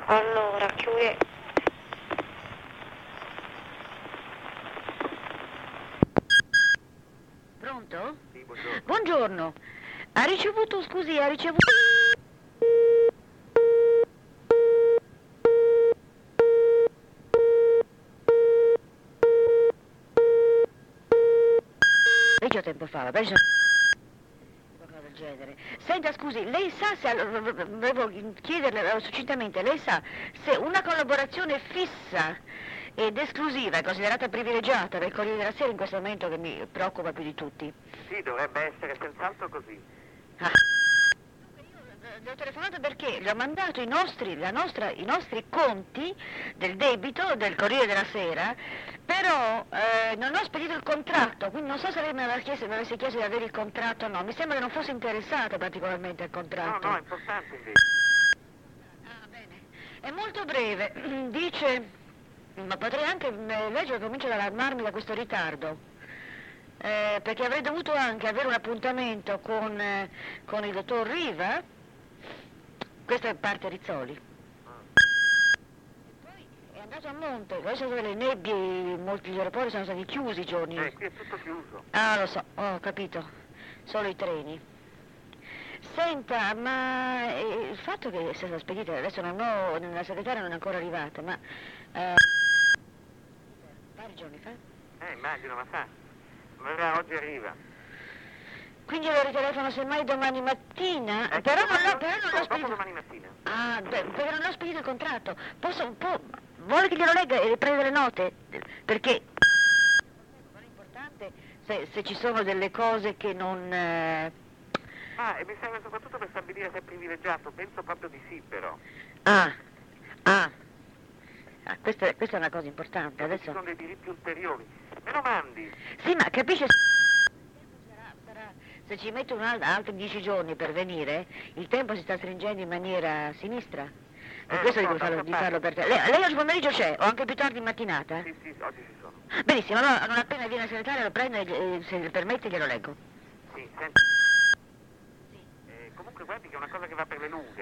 Allora, chiudi. Pronto? Sì, buongiorno. Buongiorno. Ha ricevuto, scusi, ha ricevuto... Vecchio tempo fa, vabbè, qualcosa del genere. Senta, scusi, lei sa se... Volevo chiederle succintamente, lei sa se una collaborazione fissa ed esclusiva è considerata privilegiata del Corriere della Sera in questo momento che mi preoccupa più di tutti? Sì, dovrebbe essere senz'altro così. Ah. Le ho telefonato perché le ho mandato i nostri conti del debito del Corriere della Sera, però non ho spedito il contratto, quindi non so se lei mi avesse chiesto di avere il contratto o no. Mi sembra che non fosse interessata particolarmente al contratto. No, è importante invece. Ah, bene. È molto breve. Dice, ma potrei anche leggere, comincio ad allarmarmi da questo ritardo. Perché avrei dovuto anche avere un appuntamento con il dottor Riva. Questa è parte Rizzoli. Poi è andato a monte, adesso dove le nebbie, molti degli aeroporti sono stati chiusi i giorni. Qui è tutto chiuso. Ah, lo so, ho capito, solo i treni. Senta, ma il fatto che sia stata spedita, adesso la segretaria non è ancora arrivata, ma... vari giorni fa? Immagino, ma sa. Ma oggi arriva. Quindi lo ritelefono semmai domani mattina, però non l'ho spedito. Domani mattina. Ah, perché non l'ho spedito il contratto. Vuole che glielo legga e prenda le note? Perché è importante se ci sono delle cose che non... E mi serve soprattutto per stabilire se è privilegiato, penso proprio di sì però. Questa è una cosa importante. Adesso... Ci sono dei diritti ulteriori. Me lo mandi. Sì, ma capisce... Se ci metto altri 10 giorni per venire, il tempo si sta stringendo in maniera sinistra. Per questo dico di farlo per te. Lei oggi pomeriggio c'è, o anche più tardi in mattinata? Sì, oggi ci sono. Benissimo, allora non appena viene la segretaria lo prendo e se le permette glielo leggo. Sì, senti. Comunque guardi che è una cosa che va per le lunghe,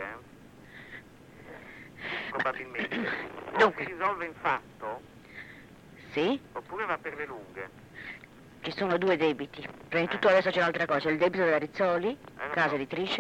probabilmente. Dunque. Si risolve in fatto, Sì? oppure va per le lunghe. Ci sono due debiti. Prima di tutto adesso c'è un'altra cosa, il debito della Rizzoli, casa editrice.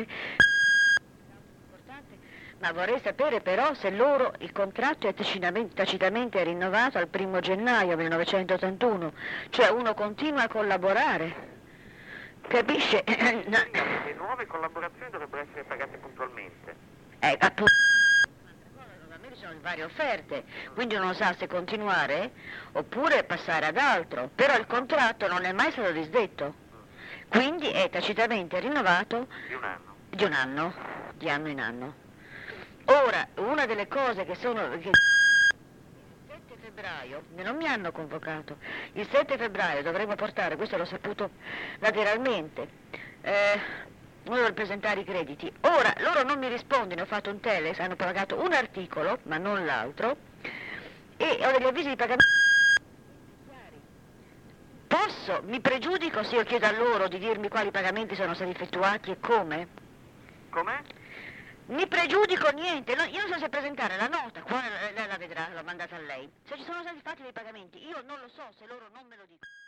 Ma vorrei sapere però se il contratto è tacitamente rinnovato al 1° gennaio 1981, cioè uno continua a collaborare. Capisce? Le nuove collaborazioni dovrebbero essere pagate puntualmente. Appunto. Ci sono varie offerte, quindi uno sa se continuare oppure passare ad altro, però il contratto non è mai stato disdetto, quindi è tacitamente rinnovato di un anno, di anno in anno. Ora, una delle cose che il 7 febbraio, non mi hanno convocato, il 7 febbraio dovremo portare, questo l'ho saputo lateralmente, uno deve presentare i crediti. Ora, loro non mi rispondono, ho fatto un telex, hanno pagato un articolo, ma non l'altro, e ho degli avvisi di pagamento. Mi pregiudico se io chiedo a loro di dirmi quali pagamenti sono stati effettuati e come? Come? Mi pregiudico niente, io non so se presentare la nota, qua lei la vedrà, l'ho mandata a lei. Se ci sono stati fatti dei pagamenti, io non lo so se loro non me lo dicono.